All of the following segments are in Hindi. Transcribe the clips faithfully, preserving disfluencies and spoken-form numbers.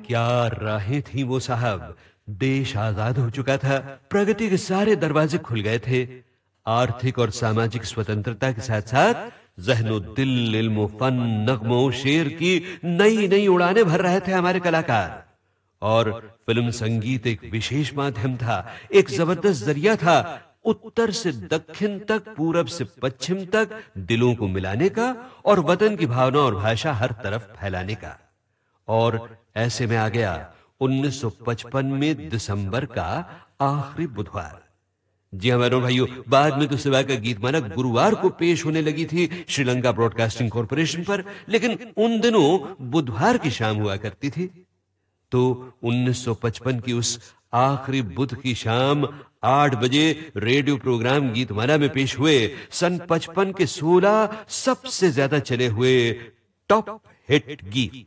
क्या राहें थी वो साहब। देश आजाद हो चुका था, प्रगति के सारे दरवाजे खुल गए थे। आर्थिक और सामाजिक स्वतंत्रता के साथ साथ ज़हनो दिल, इल्मो फन, नगमो शेर की नई नई उड़ानें भर रहे थे हमारे कलाकार। और फिल्म संगीत एक विशेष माध्यम था, एक जबरदस्त जरिया था उत्तर से दक्षिण तक, पूरब से पश्चिम तक दिलों को मिलाने का और वतन की भावना और भाषा हर तरफ फैलाने का। और ऐसे में आ गया उन्नीस सौ पचपन में दिसंबर का आखिरी बुधवार। जी हाँ मेरे भाइयों, बाद में तो सिवा का गीतमाला गुरुवार को पेश होने लगी थी श्रीलंका ब्रॉडकास्टिंग कॉरपोरेशन पर, लेकिन उन दिनों बुधवार की शाम हुआ करती थी। तो उन्नीस सौ पचपन की उस आखिरी बुध की शाम आठ बजे रेडियो प्रोग्राम गीतमाला में पेश हुए सन पचपन के सोलह सबसे ज्यादा चले हुए टॉप हिट गीत।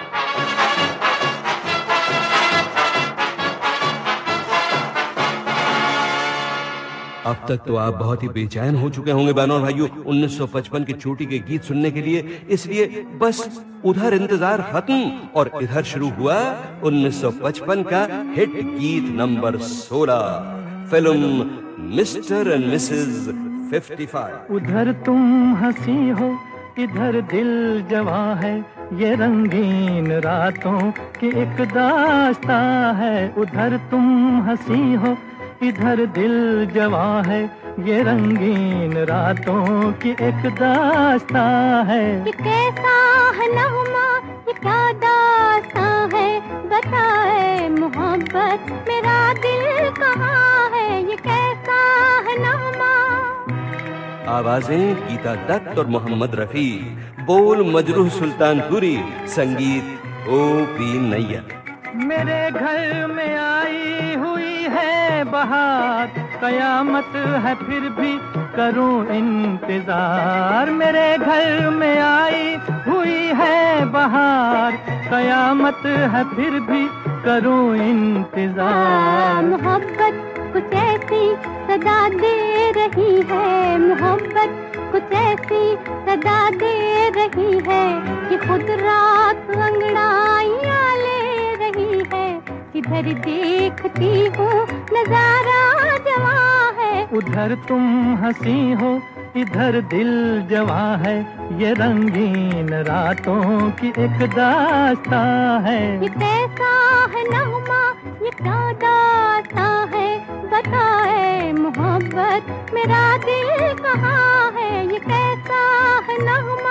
अब तक तो आप बहुत ही बेचैन हो चुके होंगे बहनों और भाइयों उन्नीस सौ पचपन की चोटी के गीत सुनने के लिए, इसलिए बस उधर इंतजार खत्म और इधर शुरू हुआ उन्नीस सौ पचपन का हिट गीत नंबर सोलह, फिल्म मिस्टर एंड मिसेस पचपन। उधर तुम हंसी हो, इधर दिल जवां है, ये रंगीन रातों की एक दास्तां है। उधर तुम हंसी हो, इधर दिल जवां है, ये रंगीन रातों की एक दास्तां है। ये कैसा है नगमा, ये क्या दास्तां है, बताए मोहब्बत मेरा दिल कहाँ है। ये कैसा है नगमा। आवाजें गीता दत्त और मोहम्मद रफी, बोल मजरूह सुल्तानपुरी, संगीत ओ पी नैयर। मेरे घर में आई हुई है बहार, कयामत है फिर भी करूं इंतजार। मेरे घर में आई हुई है बहार, कयामत है फिर भी करूं इंतजार। मोहब्बत कुछ ऐसी सदा दे रही है, मोहब्बत कुछ ऐसी सदा दे रही है कि खुद रात अंगड़ाइयां ले रही है। इधर देखती हूँ नजारा जवां है। उधर तुम हंसी हो, इधर दिल जवां है, ये रंगीन रातों की एक दास्तां है। ये कैसा है नगमा, ये क्या दास्तां है, बताए मोहब्बत मेरा दिल कहाँ है। ये कैसा है नगमा।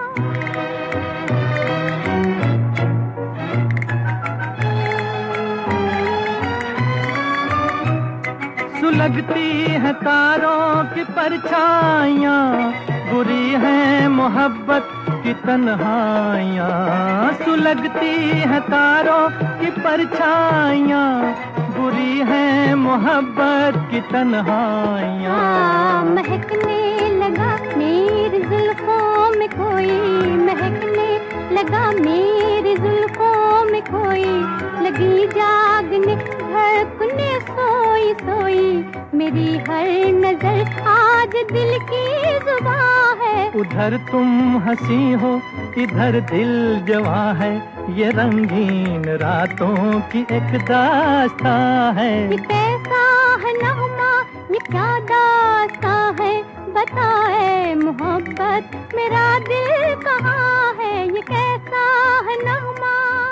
सुलगती है तारों की परछाइयाँ, बुरी है मोहब्बत की तन्हाइयाँ। सुलगती है तारों की परछाइयाँ, बुरी है मोहब्बत की तन्हाइयाँ। महकने लगा मेरी जुल्फों में कोई, महकने लगा मेरी जुल्फों में कोई, लगी जागने धड़कने सोई सोई, मेरी हर नजर आज दिल की जुबां है। उधर तुम हंसी हो, इधर दिल जवां है, ये रंगीन रातों की एक दास्तां है। ये कैसा है नगमा, ये क्या दास्तां है, बताए मोहब्बत मेरा दिल कहाँ है। ये कैसा है नगमा।